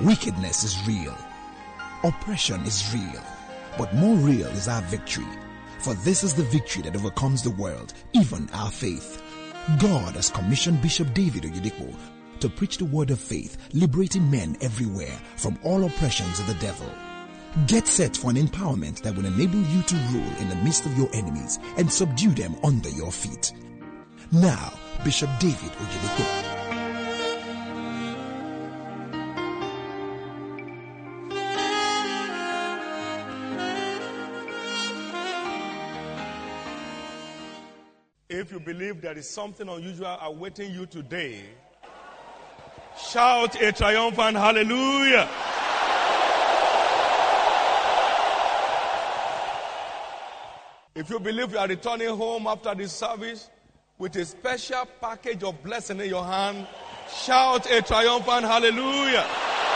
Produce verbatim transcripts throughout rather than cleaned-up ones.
Wickedness is real. Oppression is real. But more real is our victory. For this is the victory that overcomes the world, even our faith. God has commissioned Bishop David Oyedepo to preach the word of faith, liberating men everywhere from all oppressions of the devil. Get set for an empowerment that will enable you to rule in the midst of your enemies and subdue them under your feet. Now, Bishop David Oyedepo. If you believe there is something unusual awaiting you today, shout a triumphant hallelujah. If you believe you are returning home after this service with a special package of blessing in your hand, shout a triumphant hallelujah.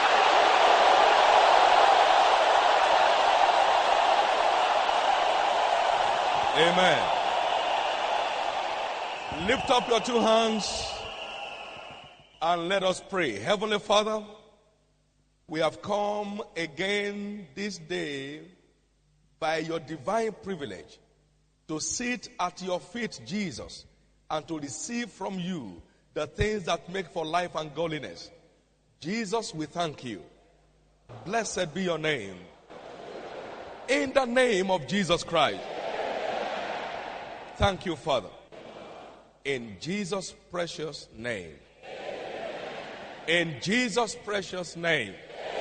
Amen. Lift up your two hands and let us pray. Heavenly Father, we have come again this day by your divine privilege to sit at your feet, Jesus, and to receive from you the things that make for life and godliness. Jesus, we thank you. Blessed be your name. In the name of Jesus Christ. Thank you, Father. In Jesus' precious name. In Jesus' precious name.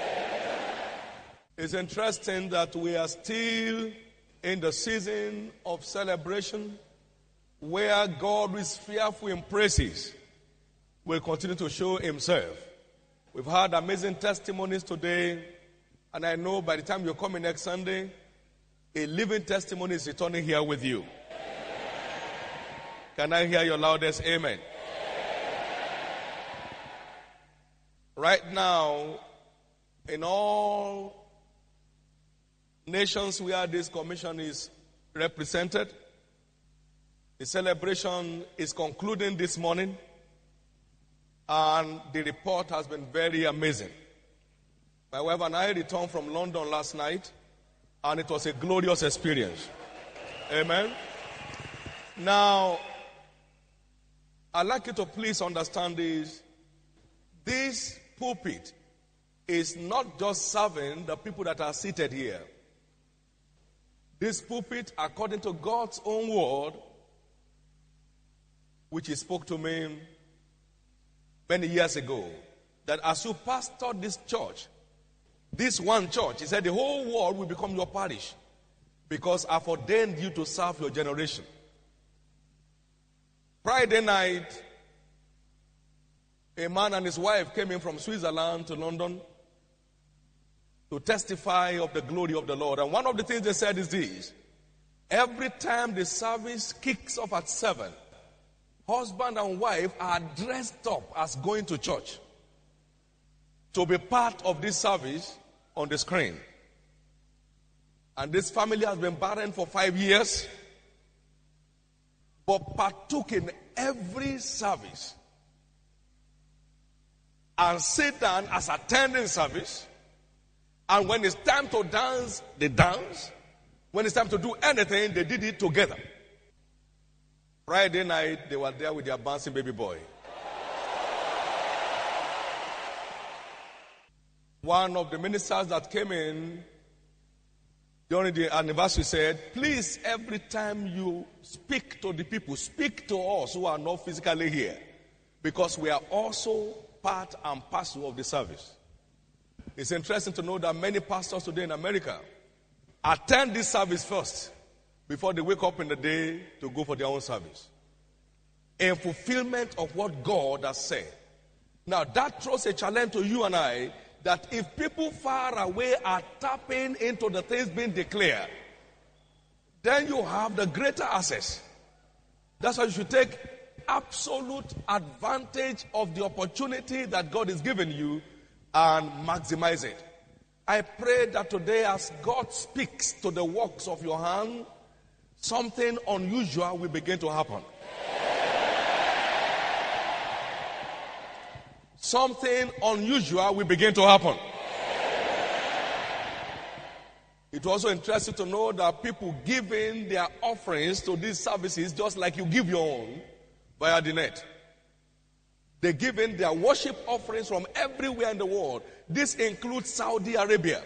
It's interesting that we are still in the season of celebration where God is fearful in praises will continue to show himself. We've had amazing testimonies today, and I know by the time you're coming next Sunday, a living testimony is returning here with you. Can I hear your loudest amen? Right now, in all nations where this commission is represented, the celebration is concluding this morning, and the report has been very amazing. My wife and I returned from London last night, and it was a glorious experience. Amen. Now, I'd like you to please understand this. This pulpit is not just serving the people that are seated here. This pulpit, according to God's own word, which he spoke to me many years ago, that as you pastor this church, this one church, he said the whole world will become your parish because I've ordained you to serve your generation. Friday night, a man and his wife came in from Switzerland to London to testify of the glory of the Lord. And one of the things they said is this: every time the service kicks off at seven, husband and wife are dressed up as going to church to be part of this service on the screen. And this family has been barren for five years, but partook in every service and sit down as attending service. And when it's time to dance, they dance. When it's time to do anything, they did it together. Friday night, they were there with their bouncing baby boy. One of the ministers that came in during the anniversary said, please, every time you speak to the people, speak to us who are not physically here, because we are also part and parcel of the service. It's interesting to know that many pastors today in America attend this service first before they wake up in the day to go for their own service, in fulfillment of what God has said. Now, that throws a challenge to you and I, that if people far away are tapping into the things being declared, then you have the greater access. That's why you should take absolute advantage of the opportunity that God is giving you and maximize it. I pray that today, as God speaks to the works of your hand, something unusual will begin to happen. Something unusual will begin to happen. It also interests you to know that people giving their offerings to these services just like you give your own via the net. They give in their worship offerings from everywhere in the world. This includes Saudi Arabia.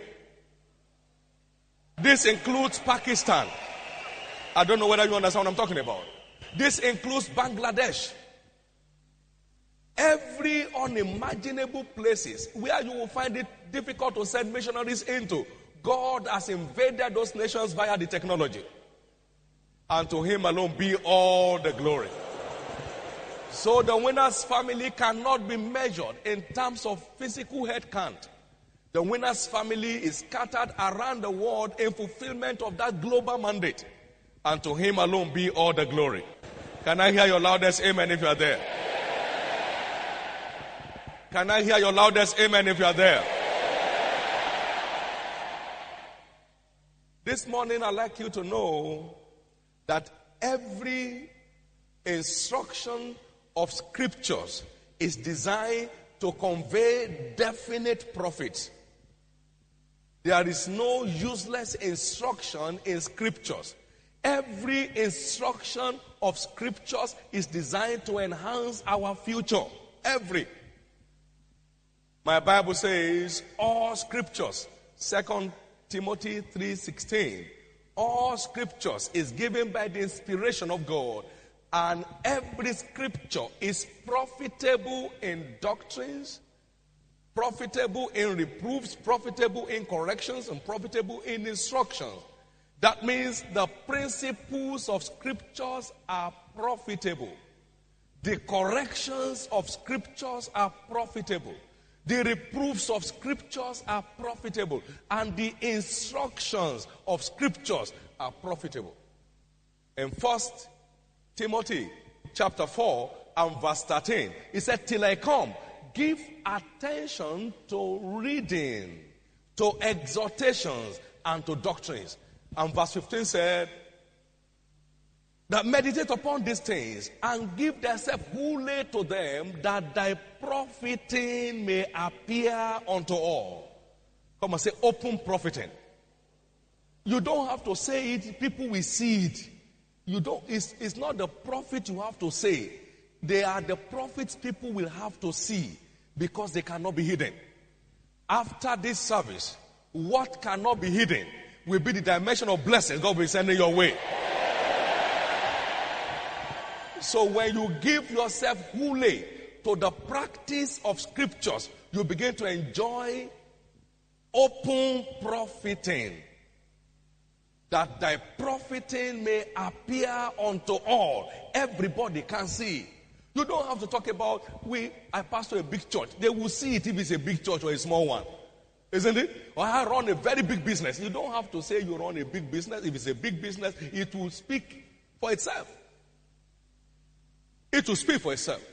This includes Pakistan. I don't know whether you understand what I'm talking about. This includes Bangladesh. Every unimaginable places where you will find it difficult to send missionaries into, God has invaded those nations via the technology. And to him alone be all the glory. So the winner's family cannot be measured in terms of physical head count. The winner's family is scattered around the world in fulfillment of that global mandate. And to him alone be all the glory. Can I hear your loudest amen if you are there? Can I hear your loudest amen if you are there? This morning I'd like you to know that every instruction of scriptures is designed to convey definite profits. There is no useless instruction in scriptures. Every instruction of scriptures is designed to enhance our future. Every. My Bible says all scriptures, Second Timothy three sixteen, all scriptures is given by the inspiration of God, and every scripture is profitable in doctrines, profitable in reproofs, profitable in corrections, and profitable in instructions. That means the principles of scriptures are profitable. The corrections of scriptures are profitable. The reproofs of scriptures are profitable. And the instructions of scriptures are profitable. In First Timothy chapter four and verse thirteen, he said, till I come, give attention to reading, to exhortations, and to doctrines. And verse fifteen said, that meditate upon these things and give thyself wholly to them, that thy profiting may appear unto all. Come and say, open profiting. You don't have to say it, people will see it. You don't, it's, it's not the profit you have to say. They are the profits people will have to see, because they cannot be hidden. After this service, what cannot be hidden will be the dimension of blessings God will be sending your way. So when you give yourself wholly to the practice of scriptures, you begin to enjoy open profiting. That thy profiting may appear unto all. Everybody can see. You don't have to talk about, we, I pastor a big church. They will see it if it's a big church or a small one. Isn't it? Or I run a very big business. You don't have to say you run a big business. If it's a big business, it will speak for itself. It will speak for itself.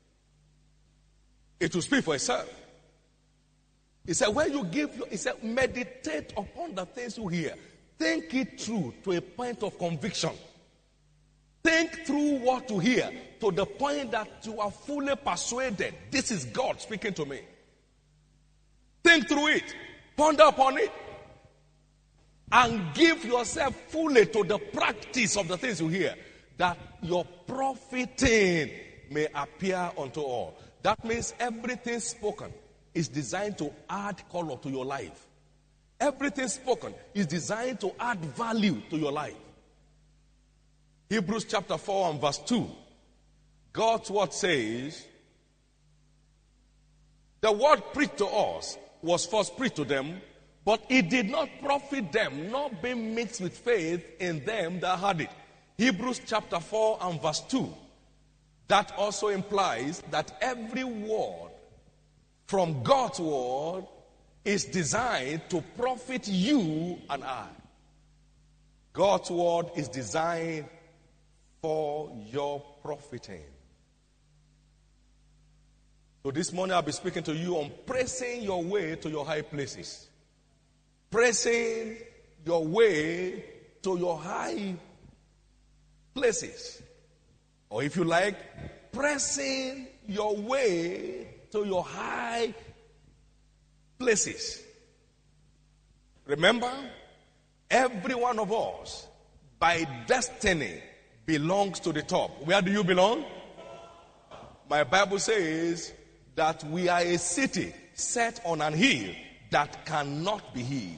It will speak for itself. He said, when you give, he said, meditate upon the things you hear. Think it through to a point of conviction. Think through what you hear to the point that you are fully persuaded. This is God speaking to me. Think through it. Ponder upon it. And give yourself fully to the practice of the things you hear, that your profiting may appear unto all. That means everything spoken is designed to add color to your life. Everything spoken is designed to add value to your life. Hebrews chapter four and verse two. God's word says, the word preached to us was first preached to them, but it did not profit them, not being mixed with faith in them that had it. Hebrews chapter four and verse two. That also implies that every word from God's word is designed to profit you and I. God's word is designed for your profiting. So this morning I'll be speaking to you on pressing your way to your high places. Pressing your way to your high places. Or if you like, pressing your way to your high places. Remember, Every one of us, by destiny, belongs to the top. Where do you belong? My Bible says that we are a city set on an hill that cannot be hid.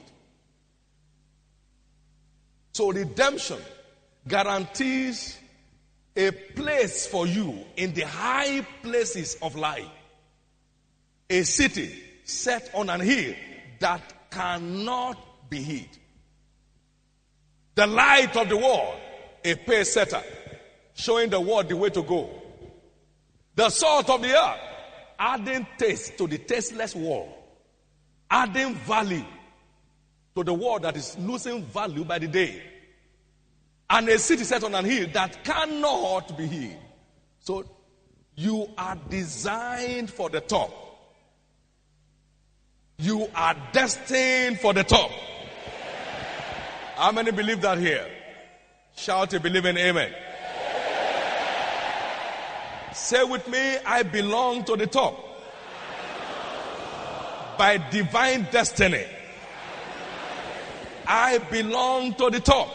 So redemption guarantees a place for you in the high places of life. A city set on an hill that cannot be hid. The light of the world, a pace setter, showing the world the way to go. The salt of the earth, adding taste to the tasteless world. Adding value to the world that is losing value by the day. And a city set on an hill that cannot be hid. So you are designed for the top. You are destined for the top. How many believe that here? Shout a believing amen. Say with me, I belong to the top. By divine destiny. I belong to the top.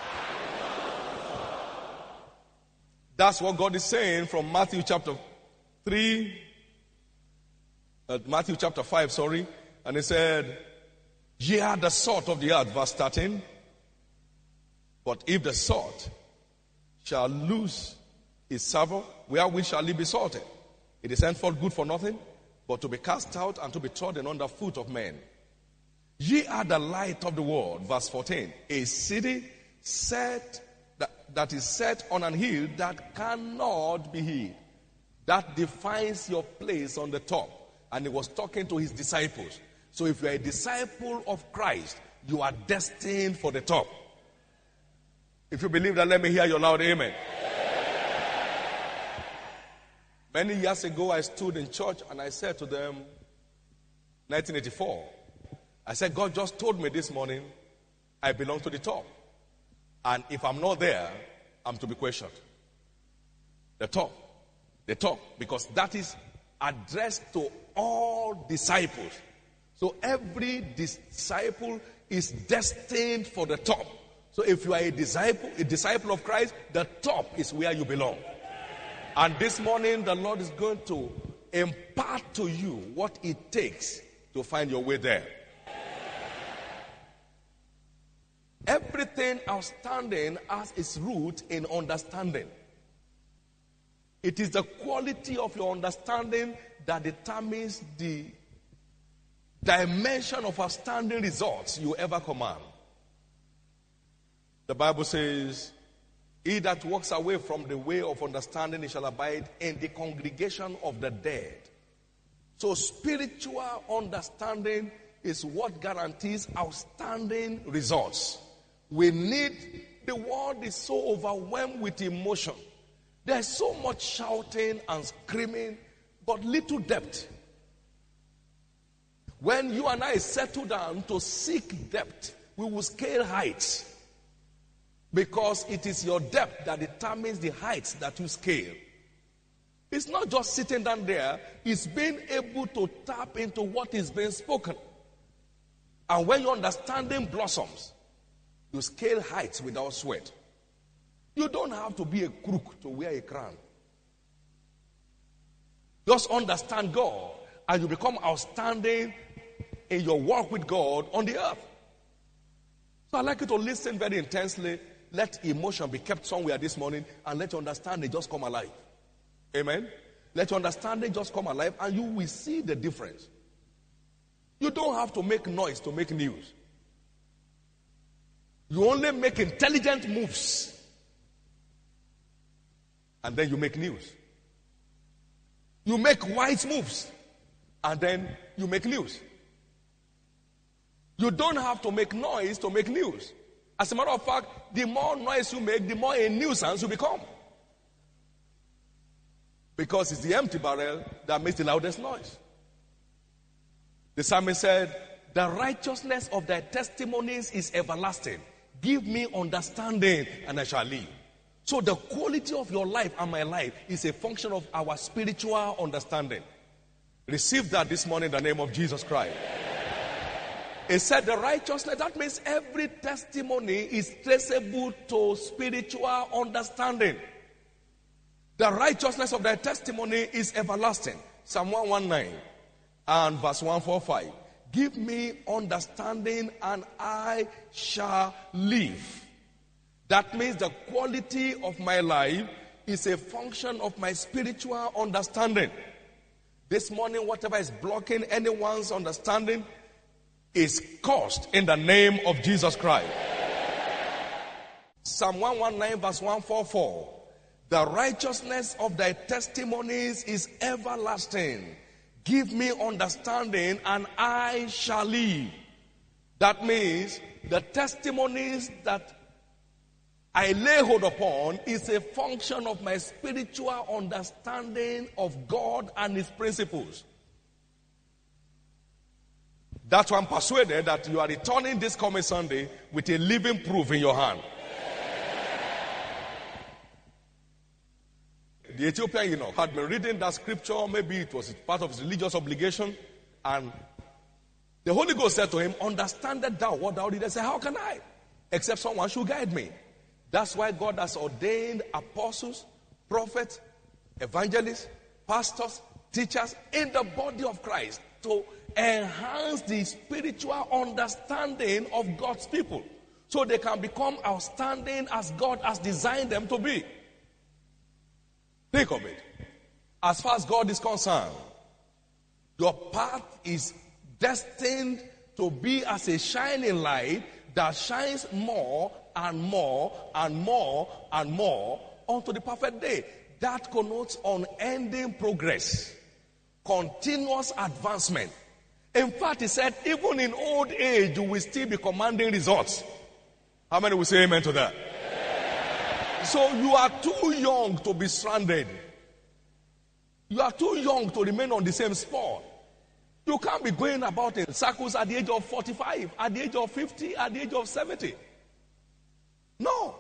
That's what God is saying from Matthew chapter three, uh, Matthew chapter five, sorry. And he said, ye are the salt of the earth, verse thirteen. But if the salt shall lose its savour, wherewith shall it be salted? It is henceforth good for nothing, but to be cast out and to be trodden under foot of men. Ye are the light of the world, verse fourteen. A city set that, that is set on an hill that cannot be hid. That defines your place on the top. And he was talking to his disciples. So if you are a disciple of Christ, you are destined for the top. If you believe that, let me hear your loud amen. Many years ago, I stood in church and I said to them, nineteen eighty-four, I said, God just told me this morning, I belong to the top. And if I'm not there, I'm to be questioned. The top. The top. Because that is addressed to all disciples. So every disciple is destined for the top. So if you are a disciple, a disciple of Christ, the top is where you belong. And this morning, the Lord is going to impart to you what it takes to find your way there. Everything outstanding has its root in understanding. It is the quality of your understanding that determines the dimension of outstanding results you ever command. The Bible says, he that walks away from the way of understanding, he shall abide in the congregation of the dead. So spiritual understanding is what guarantees outstanding results. We need, the world is so overwhelmed with emotion. There's so much shouting and screaming, but little depth. When you and I settle down to seek depth, we will scale heights. Because it is your depth that determines the heights that you scale. It's not just sitting down there, it's being able to tap into what is being spoken. And when your understanding blossoms, you scale heights without sweat. You don't have to be a crook to wear a crown. Just understand God, and you become outstanding in your walk with God on the earth. So I'd like you to listen very intensely. Let emotion be kept somewhere this morning, and let your understanding just come alive. Amen? Let your understanding just come alive, and you will see the difference. You don't have to make noise to make news. You only make intelligent moves, and then you make news. You make wise moves, and then you make news. You don't have to make noise to make news. As a matter of fact, the more noise you make, the more a nuisance you become. Because it's the empty barrel that makes the loudest noise. The psalmist said, the righteousness of thy testimonies is everlasting. Give me understanding and I shall live. So the quality of your life and my life is a function of our spiritual understanding. Receive that this morning in the name of Jesus Christ. It said the righteousness, that means every testimony is traceable to spiritual understanding. The righteousness of thy testimony is everlasting. Psalm one nineteen and verse one forty-five. Give me understanding and I shall live. That means the quality of my life is a function of my spiritual understanding. This morning, whatever is blocking anyone's understanding is cursed in the name of Jesus Christ. Psalm one nineteen verse one forty-four. The righteousness of thy testimonies is everlasting. Give me understanding and I shall live. That means the testimonies that I lay hold upon is a function of my spiritual understanding of God and His principles. That's why I'm persuaded that you are returning this coming Sunday with a living proof in your hand. The Ethiopian eunuch had been reading that scripture, maybe it was part of his religious obligation, and the Holy Ghost said to him, understandest thou what thou didst? He said, how can I? Except someone should guide me. That's why God has ordained apostles, prophets, evangelists, pastors, teachers in the body of Christ to enhance the spiritual understanding of God's people so they can become outstanding as God has designed them to be. Think of it. As far as God is concerned, your path is destined to be as a shining light that shines more and more and more and more unto the perfect day. That connotes unending progress, continuous advancement. In fact, he said, even in old age, you will still be commanding results. How many will say amen to that? So you are too young to be stranded. You are too young to remain on the same spot. You can't be going about in circles at the age of forty-five, at the age of fifty, at the age of seventy. No.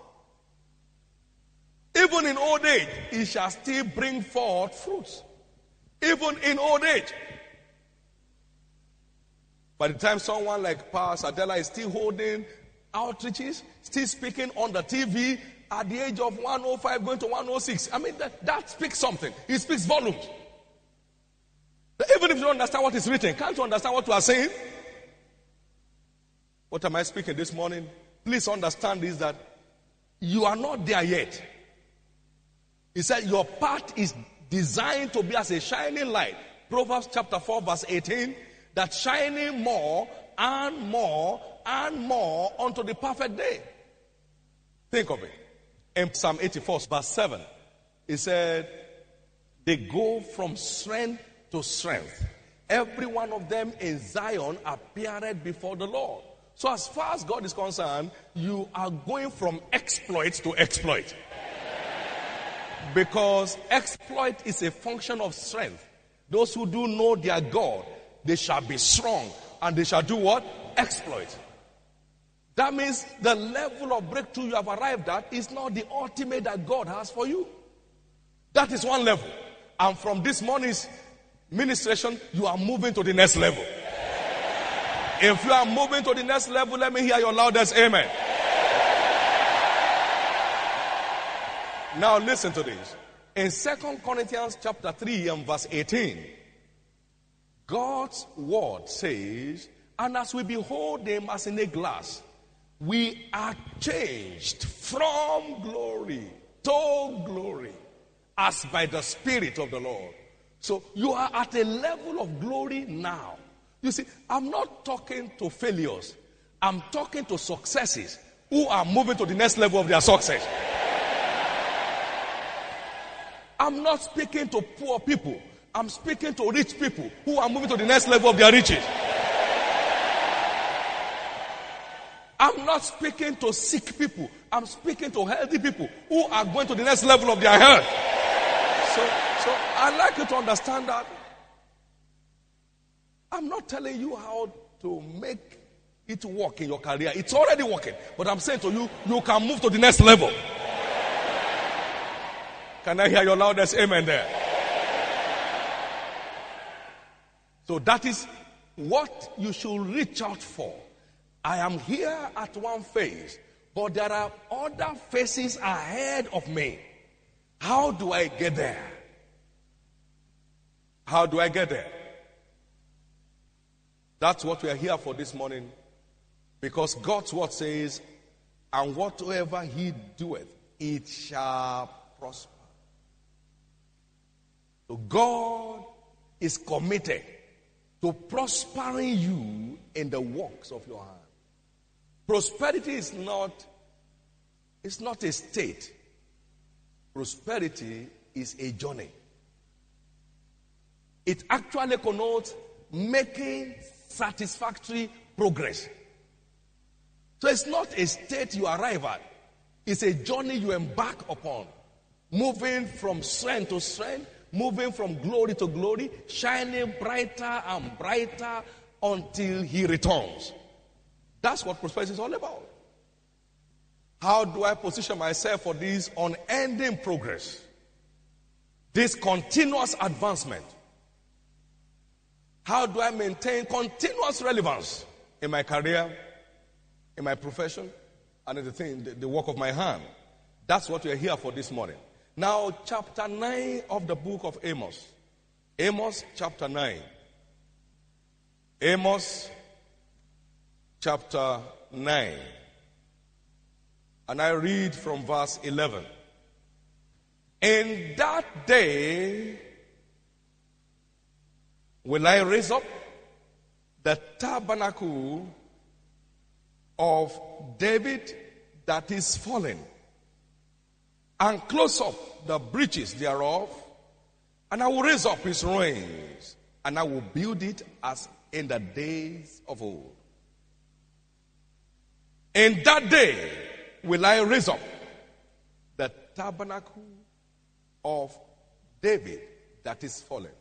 Even in old age, he shall still bring forth fruits. Even in old age. By the time someone like Pastor Adela is still holding outreaches, still speaking on the T V, at the age of one oh five going to one oh six. I mean, that, that speaks something. It speaks volumes. Even if you don't understand what is written, can't you understand what you are saying? What am I speaking this morning? Please understand this, that you are not there yet. He said your path is designed to be as a shining light. Proverbs chapter four verse eighteen, that shining more and more and more unto the perfect day. Think of it. In Psalm eighty-four verse seven, it said, they go from strength to strength. Every one of them in Zion appeared before the Lord. So as far as God is concerned, you are going from exploit to exploit. Because exploit is a function of strength. Those who do know their God, they shall be strong. And they shall do what? Exploit. That means the level of breakthrough you have arrived at is not the ultimate that God has for you. That is one level. And from this morning's ministration, you are moving to the next level. If you are moving to the next level, let me hear your loudest amen. Now listen to this. In Second Corinthians chapter three and verse eighteen, God's word says, and as we behold him as in a glass, we are changed from glory to glory as by the Spirit of the Lord. So you are at a level of glory now. You see, I'm not talking to failures. I'm talking to successes who are moving to the next level of their success. I'm not speaking to poor people. I'm speaking to rich people who are moving to the next level of their riches. I'm not speaking to sick people. I'm speaking to healthy people who are going to the next level of their health. So, so I'd like you to understand that I'm not telling you how to make it work in your career. It's already working. But I'm saying to you, you can move to the next level. Can I hear your loudest amen there? So that is what you should reach out for. I am here at one phase, but there are other phases ahead of me. How do I get there? How do I get there? That's what we are here for this morning. Because God's word says, and whatsoever he doeth, it shall prosper. So God is committed to prospering you in the works of your hand. Prosperity is not, it's not a state. Prosperity is a journey. It actually connotes making satisfactory progress. So it's not a state you arrive at. It's a journey you embark upon. Moving from strength to strength, moving from glory to glory, shining brighter and brighter until he returns. That's what prosperity is all about. How do I position myself for this unending progress? This continuous advancement. How do I maintain continuous relevance in my career, in my profession, and in the thing, the, the work of my hand? That's what we are here for this morning. Now, chapter nine of the book of Amos. Amos chapter nine. Amos chapter nine. And I read from verse eleven. In that day will I raise up the tabernacle of David that is fallen, and close up the breaches thereof, and I will raise up his ruins, and I will build it as in the days of old. In that day will I raise up the tabernacle of David that is fallen,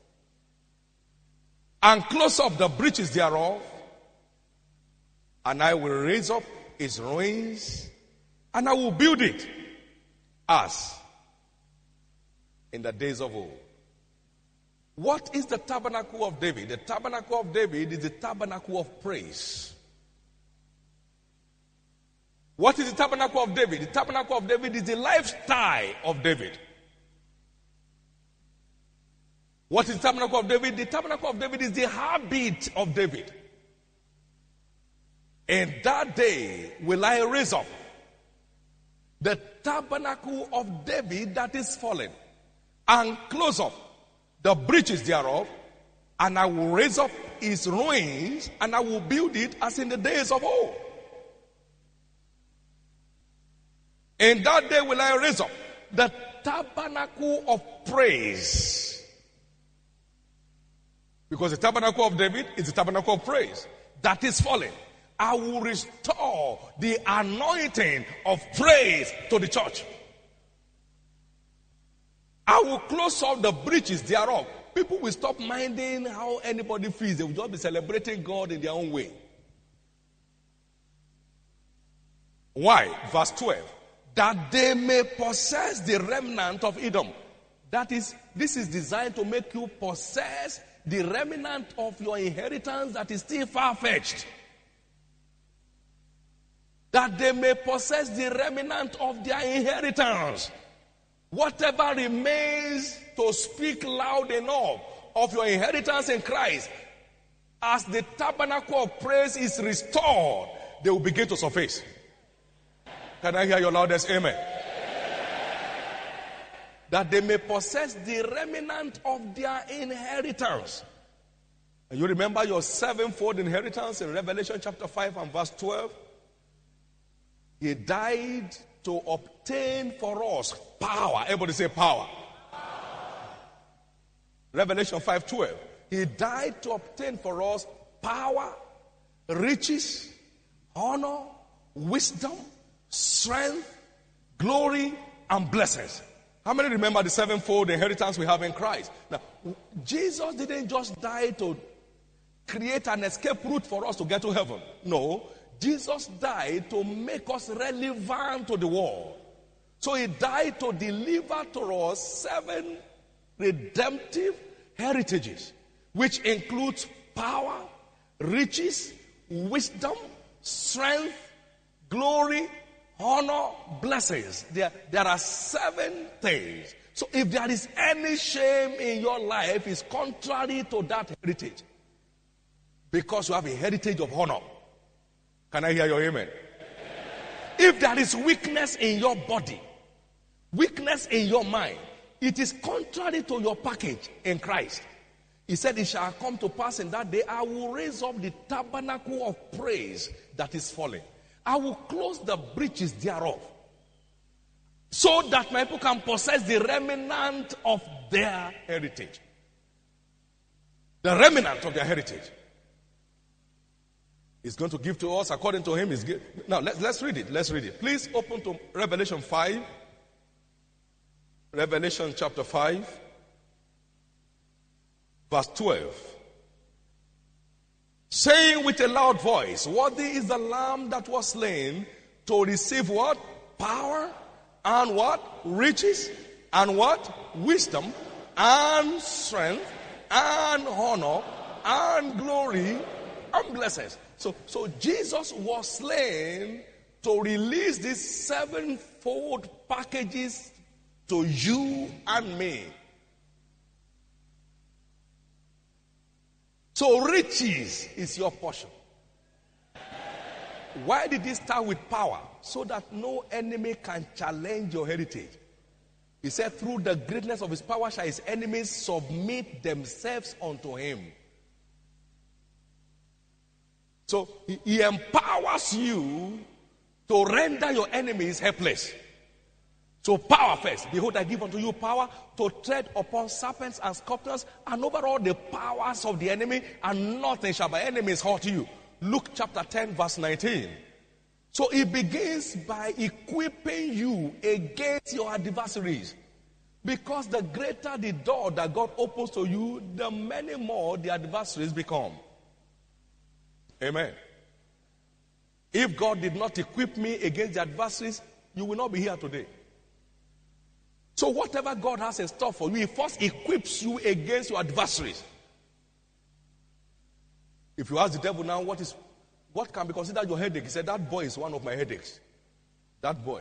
and close up the breaches thereof, and I will raise up his ruins, and I will build it as in the days of old. What is the tabernacle of David? The tabernacle of David is the tabernacle of praise. What is the tabernacle of David? The tabernacle of David is the lifestyle of David. What is the tabernacle of David? The tabernacle of David is the habit of David. In that day will I raise up the tabernacle of David that is fallen, and close up the breaches thereof, and I will raise up his ruins, and I will build it as in the days of old. In that day will I raise up the tabernacle of praise. Because the tabernacle of David is the tabernacle of praise that is fallen. I will restore the anointing of praise to the church. I will close up the breaches thereof. People will stop minding how anybody feels. They will just be celebrating God in their own way. Why? Verse twelve. That they may possess the remnant of Edom. That is, this is designed to make you possess the remnant of your inheritance that is still far-fetched. That they may possess the remnant of their inheritance. Whatever remains to speak loud enough of your inheritance in Christ, as the tabernacle of praise is restored, they will begin to surface. Can I hear your loudest amen? That they may possess the remnant of their inheritance. And you remember your sevenfold inheritance in Revelation chapter five and verse twelve? He died to obtain for us power. Everybody say power. Power. Revelation five twelve. He died to obtain for us power, riches, honor, wisdom, strength, glory, and blessings. How many remember the sevenfold inheritance we have in Christ? Now, Jesus didn't just die to create an escape route for us to get to heaven. No. Jesus died to make us relevant to the world. So he died to deliver to us seven redemptive heritages, which includes power, riches, wisdom, strength, glory, honor, blessings. There, there are seven things. So if there is any shame in your life, it's contrary to that heritage. Because you have a heritage of honor. Can I hear your amen? If there is weakness in your body, weakness in your mind, it is contrary to your package in Christ. He said, it shall come to pass in that day, I will raise up the tabernacle of praise that is fallen. I will close the breaches thereof, so that my people can possess the remnant of their heritage. The remnant of their heritage. He's going to give to us according to him. Is give. Now, let's, let's read it. Let's read it. Please open to Revelation five. Revelation chapter five. Verse twelve. Saying with a loud voice, worthy is the Lamb that was slain to receive what? Power and what? Riches and what? Wisdom and strength and honor and glory and blessings. So, so Jesus was slain to release these sevenfold packages to you and me. So riches is your portion. Why did he start with power? So that no enemy can challenge your heritage. He said, through the greatness of his power shall his enemies submit themselves unto him. So he, he empowers you to render your enemies helpless. So power first. Behold, I give unto you power to tread upon serpents and scorpions and over all the powers of the enemy, and nothing shall by enemies hurt you. Luke chapter ten verse nineteen. So it begins by equipping you against your adversaries. Because the greater the door that God opens to you, the many more the adversaries become. Amen. If God did not equip me against the adversaries, you will not be here today. So whatever God has in store for you, he first equips you against your adversaries. If you ask the devil now, what is, what can be considered your headache? He said, that boy is one of my headaches. That boy.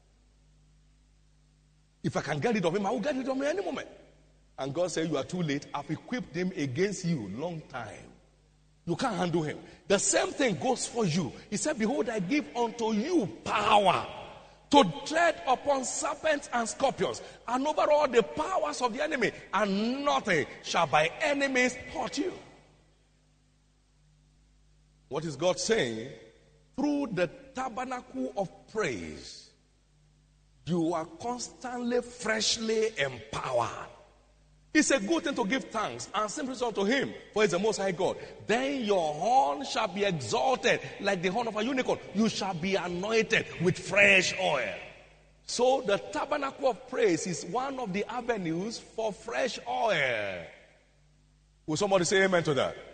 If I can get rid of him, I will get rid of him any moment. And God said, you are too late. I've equipped him against you long time. You can't handle him. The same thing goes for you. He said, behold, I give unto you power to tread upon serpents and scorpions and over all the powers of the enemy, and nothing shall by enemies hurt you. What is God saying? Through the tabernacle of praise, you are constantly, freshly empowered. It's a good thing to give thanks and sing praise unto him, for he is the Most High God. Then your horn shall be exalted like the horn of a unicorn. You shall be anointed with fresh oil. So the tabernacle of praise is one of the avenues for fresh oil. Will somebody say amen to that?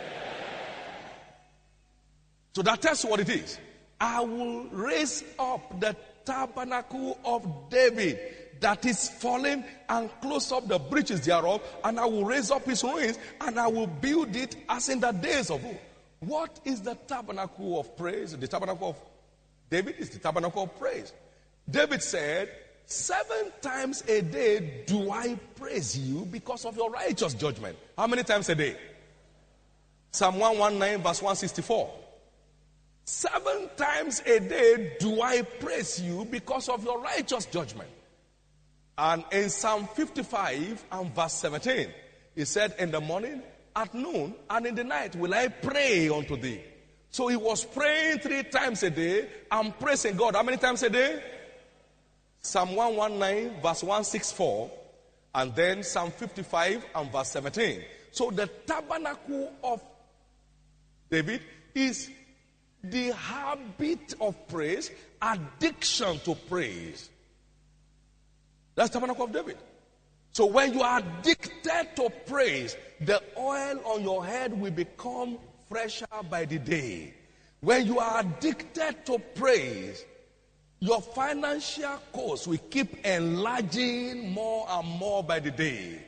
So that tells you what it is. I will raise up the tabernacle of David that is fallen, and close up the breaches thereof, and I will raise up his ruins, and I will build it as in the days of old. What is the tabernacle of praise? The tabernacle of David is the tabernacle of praise. David said, seven times a day do I praise you because of your righteous judgment. How many times a day? Psalm one nineteen verse one sixty-four. Seven times a day do I praise you because of your righteous judgment. And in Psalm fifty-five and verse seventeen, he said, in the morning, at noon, and in the night will I pray unto thee. So he was praying three times a day and praising God. How many times a day? Psalm one nineteen verse one sixty-four, and then Psalm fifty-five and verse seventeen. So the tabernacle of David is the habit of praise, addiction to praise. That's the tabernacle of David. So when you are addicted to praise, the oil on your head will become fresher by the day. When you are addicted to praise, your financial costs will keep enlarging more and more by the day.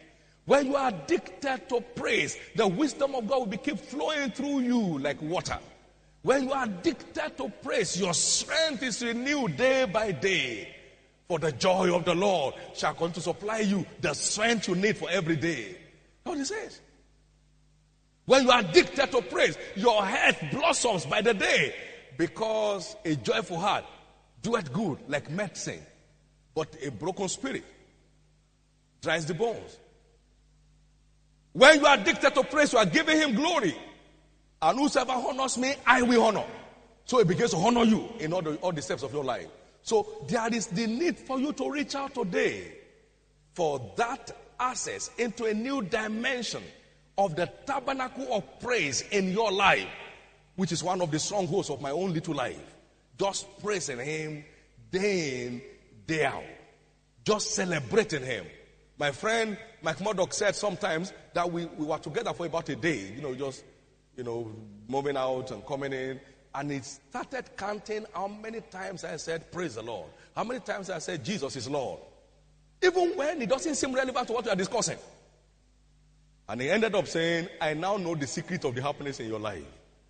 When you are addicted to praise, the wisdom of God will be keep flowing through you like water. When you are addicted to praise, your strength is renewed day by day. For the joy of the Lord shall continue to supply you the strength you need for every day. That's what he says. When you are addicted to praise, your health blossoms by the day, because a joyful heart doeth good like medicine, but a broken spirit dries the bones. When you are addicted to praise, you are giving him glory. And whosoever honors me, I will honor. So he begins to honor you in all the, all the steps of your life. So there is the need for you to reach out today for that access into a new dimension of the tabernacle of praise in your life, which is one of the strongholds of my own little life. Just praising him day in, day out. Just celebrating him. My friend Mike Murdoch said sometimes that we, we were together for about a day, you know, just, you know, moving out and coming in. And he started counting how many times I said, praise the Lord. How many times I said, Jesus is Lord. Even when it doesn't seem relevant to what we are discussing. And he ended up saying, I now know the secret of the happiness in your life.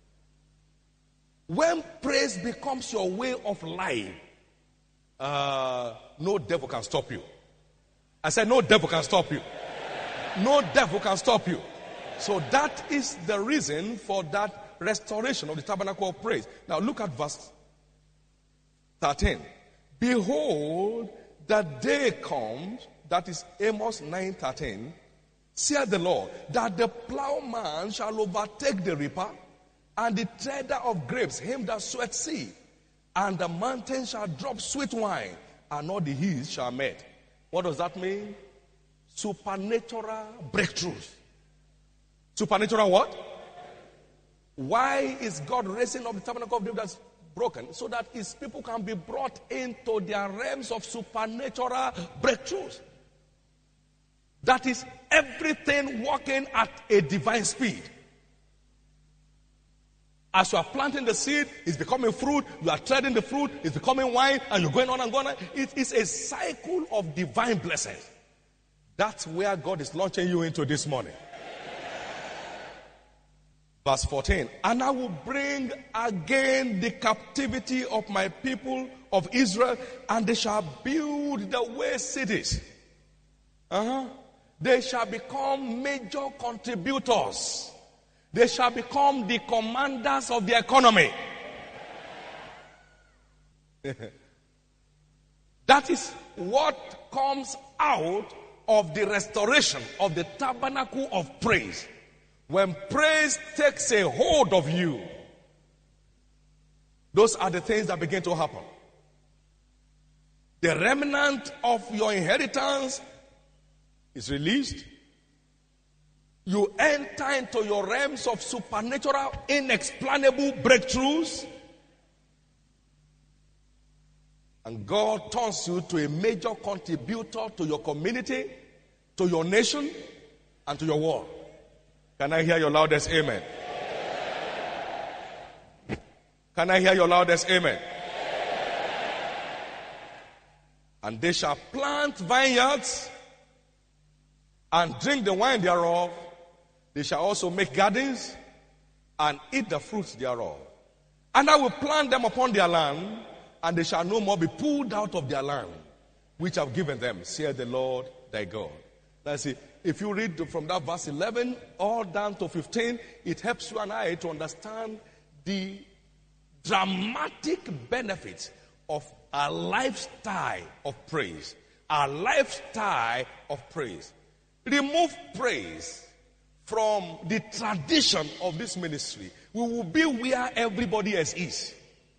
When praise becomes your way of life, uh, no devil can stop you. I said, no devil can stop you. No devil can stop you. So that is the reason for that restoration of the tabernacle of praise. Now look at verse thirteen. Behold, the day comes, that is Amos nine thirteen, saith the Lord, that the plowman shall overtake the reaper, and the treader of grapes him that soweth seed, and the mountain shall drop sweet wine, and all the hills shall melt. What does that mean? Supernatural breakthroughs. Supernatural what? Why is God raising up the tabernacle of David that's broken? So that his people can be brought into their realms of supernatural breakthroughs. That is everything working at a divine speed. As you are planting the seed, it's becoming fruit. You are treading the fruit, it's becoming wine, and you're going on and going on. It is a cycle of divine blessings. That's where God is launching you into this morning. Verse fourteen. And I will bring again the captivity of my people of Israel, and they shall build the waste cities. Uh-huh. They shall become major contributors. They shall become the commanders of the economy. That is what comes out of the restoration of the tabernacle of praise. When praise takes a hold of you, those are the things that begin to happen. The remnant of your inheritance is released. You enter into your realms of supernatural, inexplainable breakthroughs. And God turns you to a major contributor to your community, to your nation, and to your world. Can I hear your loudest amen? Can I hear your loudest amen? And they shall plant vineyards and drink the wine thereof. They shall also make gardens and eat the fruits thereof. And I will plant them upon their land, and they shall no more be pulled out of their land, which I've given them, saith the Lord thy God. Let's see. If you read from that verse eleven all down to fifteen, it helps you and I to understand the dramatic benefits of a lifestyle of praise. A lifestyle of praise. Remove praise from the tradition of this ministry, we will be where everybody else is.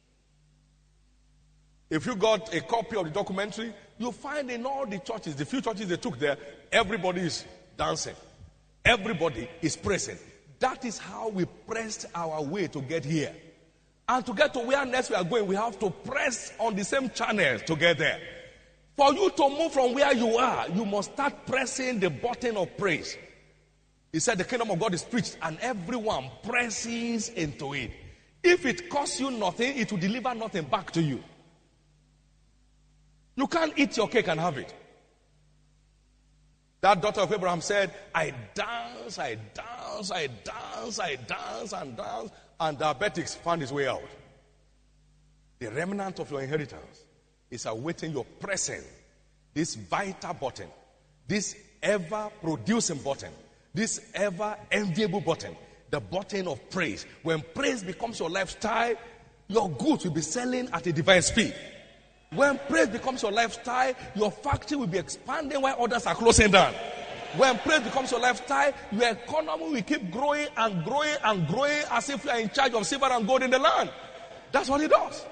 If you got a copy of the documentary, you'll find in all the churches, the few churches they took there, everybody is dancing. Everybody is praising. That is how we pressed our way to get here. And to get to where next we are going, we have to press on the same channel to get there. For you to move from where you are, you must start pressing the button of praise. He said the kingdom of God is preached and everyone presses into it. If it costs you nothing, it will deliver nothing back to you. You can't eat your cake and have it. That daughter of Abraham said, I dance, I dance, I dance, I dance, and dance, and diabetics found his way out. The remnant of your inheritance is awaiting your pressing, this vital button, this ever-producing button, this ever-enviable button, the button of praise. When praise becomes your lifestyle, your goods will be selling at a divine speed. When praise becomes your lifestyle, your factory will be expanding while others are closing down. When praise becomes your lifestyle, your economy will keep growing and growing and growing as if you are in charge of silver and gold in the land. That's what he does.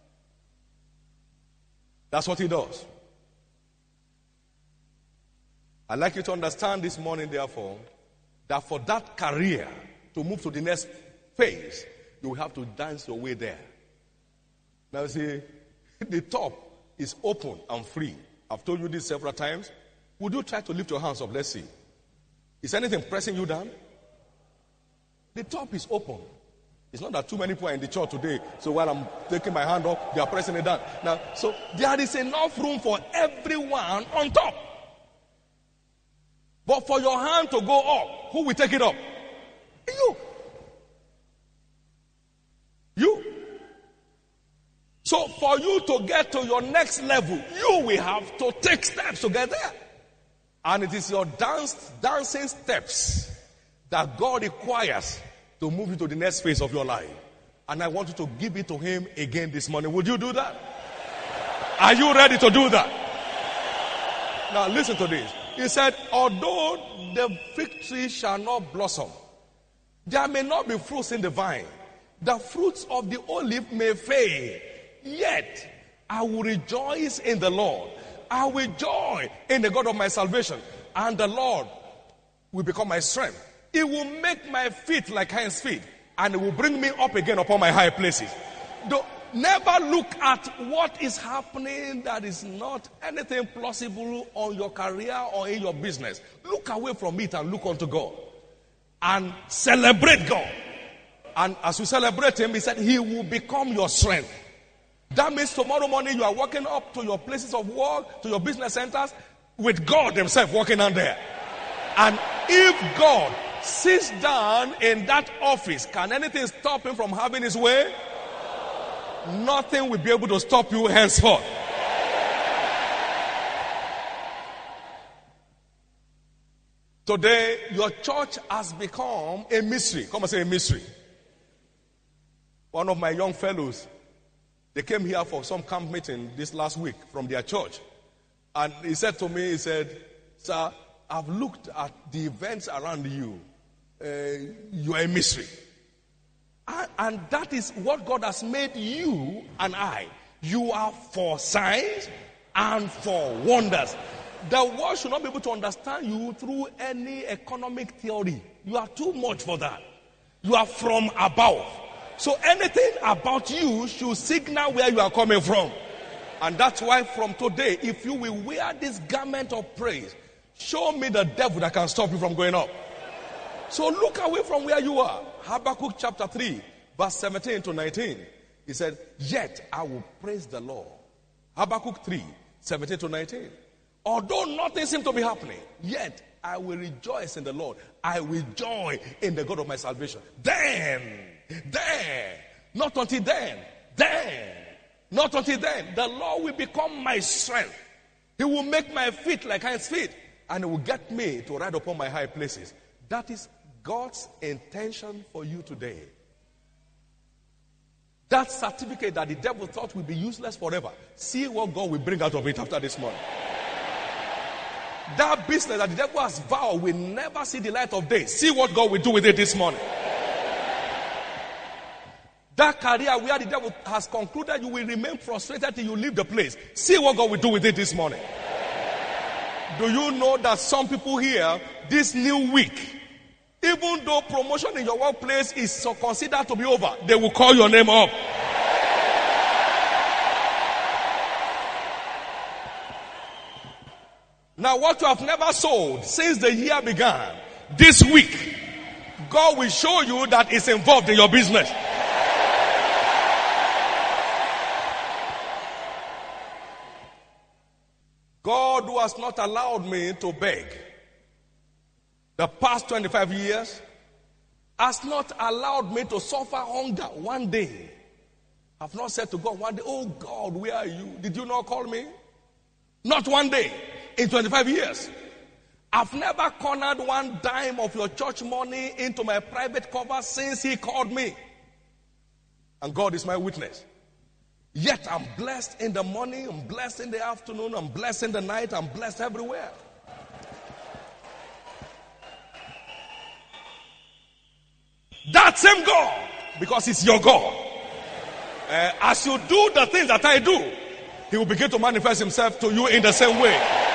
That's what he does. I'd like you to understand this morning, therefore, that for that career to move to the next phase, you will have to dance your way there. Now, see, the top is open and free. I've told you this several times. Would you try to lift your hands up? Let's see. Is anything pressing you down? The top is open. It's not that too many people are in the church today, so while I'm taking my hand up, they are pressing it down. Now, so there is enough room for everyone on top. But for your hand to go up, who will take it up? You. You. So for you to get to your next level, you will have to take steps to get there. And it is your dance, dancing steps that God requires to move you to the next phase of your life. And I want you to give it to him again this morning. Would you do that? Are you ready to do that? Now listen to this. He said, although the fig tree shall not blossom, there may not be fruits in the vine, the fruits of the olive may fail, yet I will rejoice in the Lord. I will joy in the God of my salvation, and the Lord will become my strength. It will make my feet like hinds' feet, and it will bring me up again upon my high places. Don't, never look at what is happening that is not anything plausible on your career or in your business. Look away from it and look unto God. And celebrate God. And as you celebrate him, he said he will become your strength. That means tomorrow morning you are walking up to your places of work, to your business centers, with God himself walking on there. And if God sits down in that office, can anything stop him from having his way? Nothing will be able to stop you henceforth. Today, your church has become a mystery. Come and say a mystery. One of my young fellows, they came here for some camp meeting this last week from their church. And he said to me, he said, sir, I've looked at the events around you. Uh, you are a mystery. And, and that is what God has made you and I. You are for signs and for wonders. The world should not be able to understand you through any economic theory. You are too much for that. You are from above. So anything about you should signal where you are coming from. And that's why from today, if you will wear this garment of praise, show me the devil that can stop you from going up. So look away from where you are. Habakkuk chapter three, verse seventeen to nineteen. He said, yet I will praise the Lord. Habakkuk three, seventeen to nineteen. Although nothing seems to be happening, yet I will rejoice in the Lord. I will joy in the God of my salvation. Then, then, not until then, then, not until then, the Lord will become my strength. He will make my feet like hinds' feet, and he will get me to ride upon my high places. That is God's intention for you today. That certificate that the devil thought would be useless forever, see what God will bring out of it after this morning. That business that the devil has vowed will never see the light of day, see what God will do with it this morning. That career where the devil has concluded you will remain frustrated till you leave the place, see what God will do with it this morning. Do you know that some people here, this new week, even though promotion in your workplace is so considered to be over, they will call your name up. Now, what you have never sold since the year began, this week, God will show you that it's involved in your business. God, who has not allowed me to beg, the past twenty-five years has not allowed me to suffer hunger one day. I've not said to God one day, oh God, where are you? Did you not call me? Not one day in twenty-five years. I've never cornered one dime of your church money into my private cover since he called me. And God is my witness. Yet I'm blessed in the morning, I'm blessed in the afternoon, I'm blessed in the night, I'm blessed everywhere. That same God, because it's your God. Uh, as you do the things that I do, he will begin to manifest himself to you in the same way.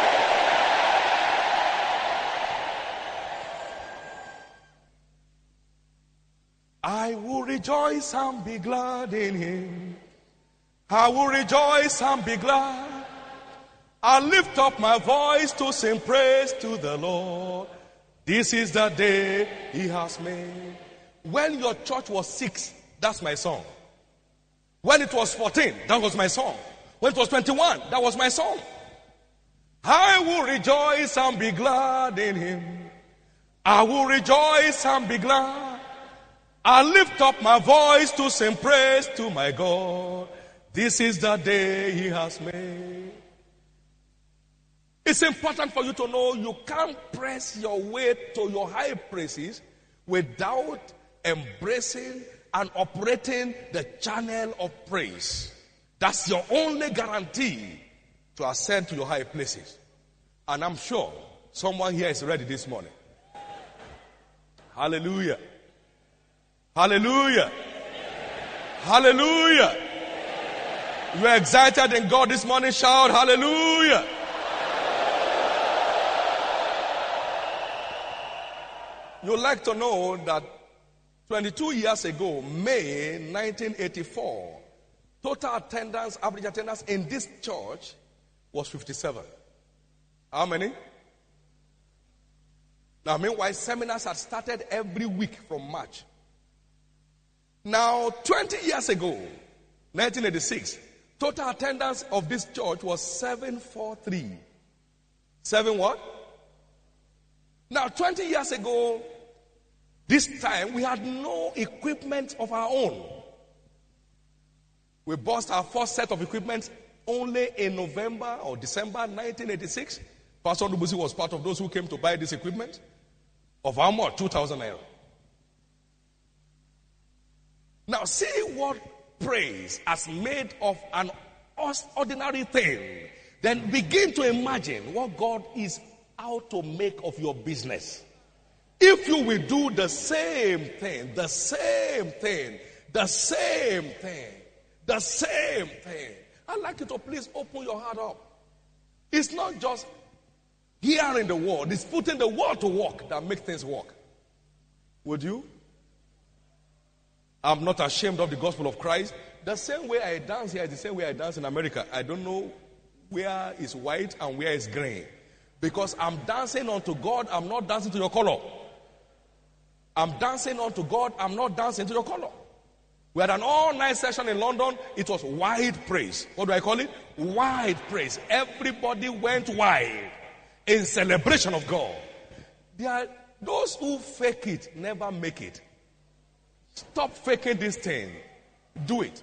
I will rejoice and be glad in him. I will rejoice and be glad. I'll lift up my voice to sing praise to the Lord. This is the day he has made. When your church was six, that's my song. When it was fourteen, that was my song. When it was twenty-one, that was my song. I will rejoice and be glad in him. I will rejoice and be glad. I lift up my voice to sing praise to my God. This is the day he has made. It's important for you to know you can't press your way to your high praises without embracing and operating the channel of praise. That's your only guarantee to ascend to your high places. And I'm sure someone here is ready this morning. Hallelujah. Hallelujah. Hallelujah. You are excited in God this morning, shout hallelujah. You'd like to know that twenty-two years ago, May nineteen eighty-four, total attendance, average attendance in this church was fifty-seven. How many? Now, meanwhile, seminars had started every week from March. Now, twenty years ago, nineteen eighty-six, total attendance of this church was seven forty-three. Seven what? Now, twenty years ago, this time, we had no equipment of our own. We bought our first set of equipment only in November or December nineteen eighty-six. Pastor Ndubusi was part of those who came to buy this equipment. Of how much? two thousand naira. Now, see what praise has made of an ordinary thing. Then begin to imagine what God is out to make of your business. If you will do the same thing, the same thing, the same thing, the same thing, I'd like you to please open your heart up. It's not just hearing the word, it's putting the word to work that makes things work. Would you? I'm not ashamed of the gospel of Christ. The same way I dance here is the same way I dance in America. I don't know where is white and where is green. Because I'm dancing unto God, I'm not dancing to your color. I'm dancing unto God, I'm not dancing to your color. We had an all-night session in London. It was wide praise. What do I call it? Wide praise. Everybody went wide in celebration of God. There are those who fake it, never make it. Stop faking this thing. Do it.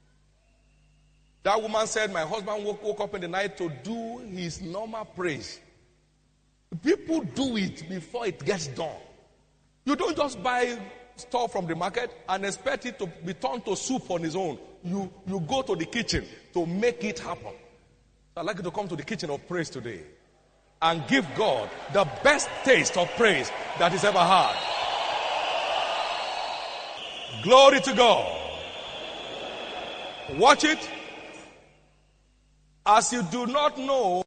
That woman said, my husband woke, woke up in the night to do his normal praise. People do it before it gets done. You don't just buy stuff from the market and expect it to be turned to soup on its own. You, you go to the kitchen to make it happen. So I'd like you to come to the kitchen of praise today and give God the best taste of praise that he's ever had. Glory to God. Watch it. As you do not know